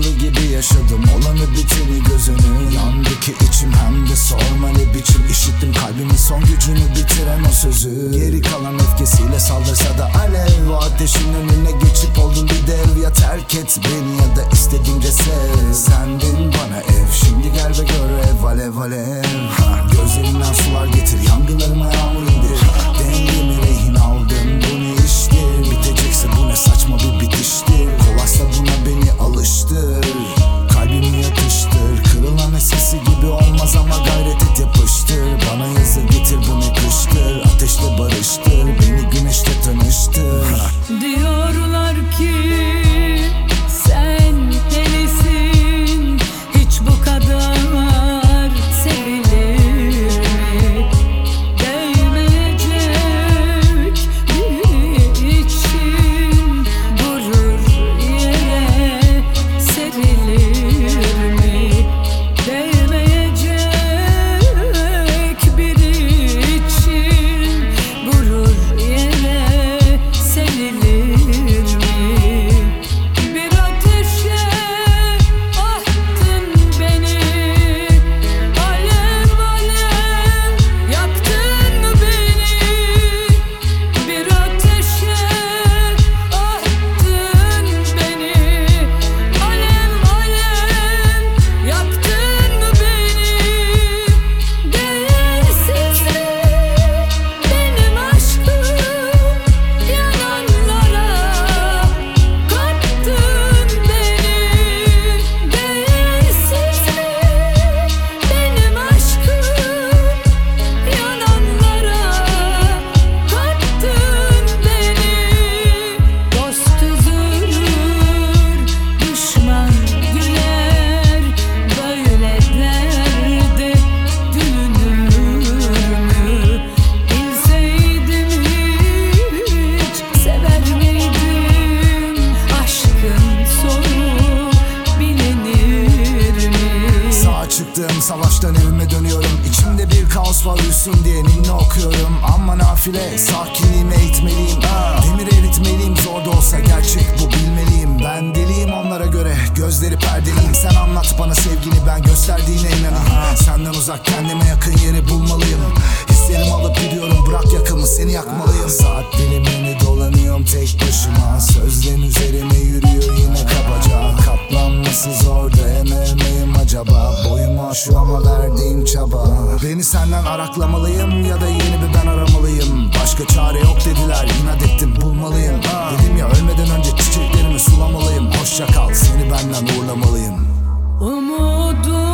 masalı gibi yaşadım. Olanı biteni gözünü yandı ki içim, hem de sorma ne biçim. İşittim kalbimin son gücünü bitiren o sözü. Geri kalan öfkesiyle saldırsa da alev, o ateşin önüne geçip oldun bir dev. Ya terk et beni ya da istediğince sev. Sendin bana ev, şimdi gel ve gör ev alev alev. Gözlerinden sular getir, yangınlarıma yağmur indir. Dengemi rehin aldım, bu ne iştir? Bitecekse bu ne saçma bir bitiştir. Kolaysa buna beni alıştır, kalbimi yatıştır. Kırılan eskisi gibi olmaz ama gayret et yapıştır. Bana yazı getir, bu ne kıştır? Ateşle barıştır, beni güneşle tanıştır. Diyorlar ki sen delisin, hiç bu kadar sevilir mi? Değmeyecek bir için durur yere serilir mi? Değmeyecek bir için durur yere serilir mi? Bir ateşe attın beni, alev alev yaktın beni. Bir ateşe attın beni, alev alev yaktın beni. Değersizlik benim aşkım, yananlara kattın beni. Değersizlik benim aşkım, yananlara kattın beni. Dost üzülür, düşman güler, böyle derde gülünür mü? Bilseydim hiç sever miydim? Aşkın sonu bilinir mi? Sağa çıktığım savaştan evime dönüyorum. İçimde bir kaos var, uyusun diye ninni okuyorum. Ama nafile, sakinliğimi eğitmeliyim. Demir eritmeliyim, zor da olsa gerçek bu, bilmeliyim. Ben deliyim onlara göre, gözleri perdeliyim. Sen anlat bana sevgini, ben gösterdiğine inanayım. Senden uzak kendime yakın yeri bulmalıyım. Hislerimi alıp gidiyorum, bırak yakımı, seni yakmalıyım. Saat dilimini dolanıyorum tek başıma. Sözlerin üzerime yürüyor yine kabaca. Katlanması zor da emel miyim acaba? Boyumu aşıyor ama verdiğim çaba. Beni senden araklamalıyım ya da yeni bir ben aramalıyım. Başka çare yok dediler, inat ettim, bulmalıyım. Dedim ya, ölmeden önce çiçeklerimi sulamalıyım. Hoşça kal, seni benden uğurlamalıyım. Umudum